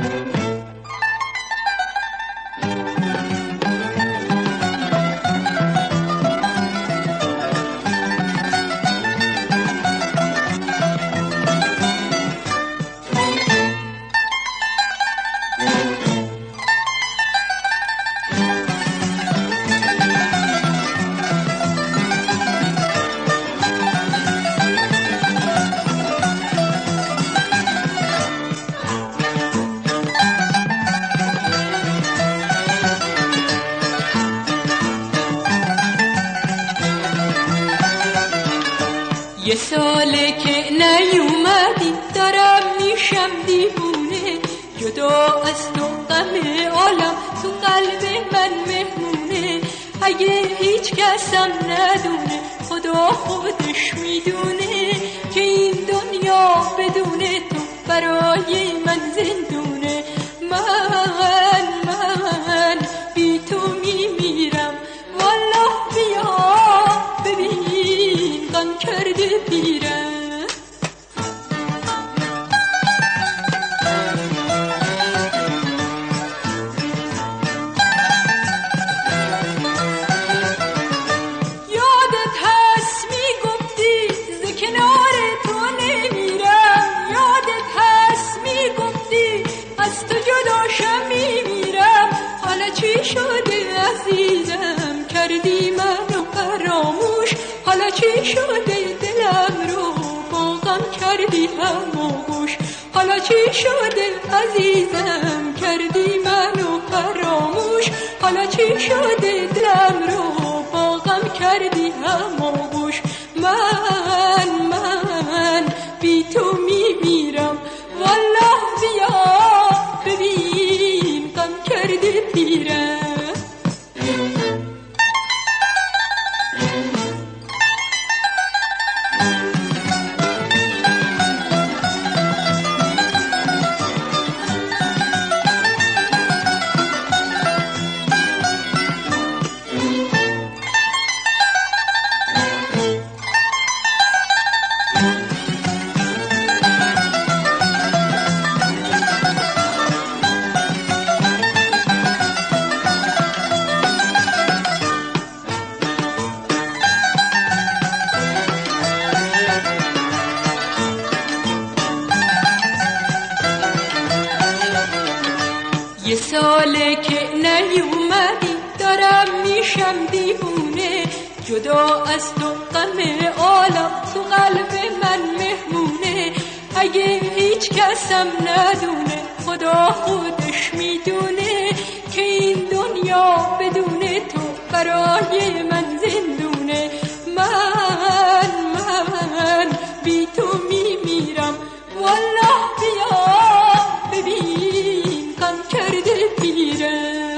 یه ساله که نیومدی دارم میشم دیوونه، جدا از تو غم عالم تو قلب من مهمونه. اگه هیچ کسم ندونه خدا خودش میدونه که این دنیا بدون تو برای من زندونه. من بی تو میمیرم والله، بیا ببین غم کرده پیرم. یادت هست میگفتی ز کنار تو نمیرم، یادت هست میگفتی از تو جداشم میمیرم. حالا چی شده عزیزم کردی منو فراموش، حالا چی شده دلم رو با غم کردی هموش. حالا چی شده عزیزم کردی منو فراموش، حالا چی شده دلم رو با غم کردی هموش. من بی تو میمیرم والله، بیا ببین غم کرده پیرم. یه ساله که نیومدی دارم میشم دیوونه، جدا از تو غم عالم تو قلب من مهمونه. اگه هیچ کسم ندونه خدا خودش میدونه که این دنیا بدون تو برای من زندونه. من بی تو میمیرم والله، بیا ببین غم کرده پیرم.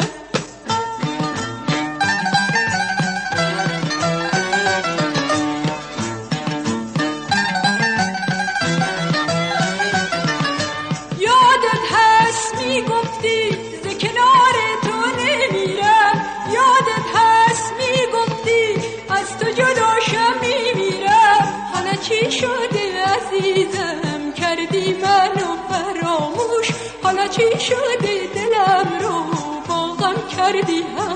یادت هست میگفتی ز کنار تو نمیرم، یادت هست میگفتی از تو جداشم میمیرم. حالا چی شده عزیزم کردی منو فراموش، حالا چی شده دلم رو با غم کردی هم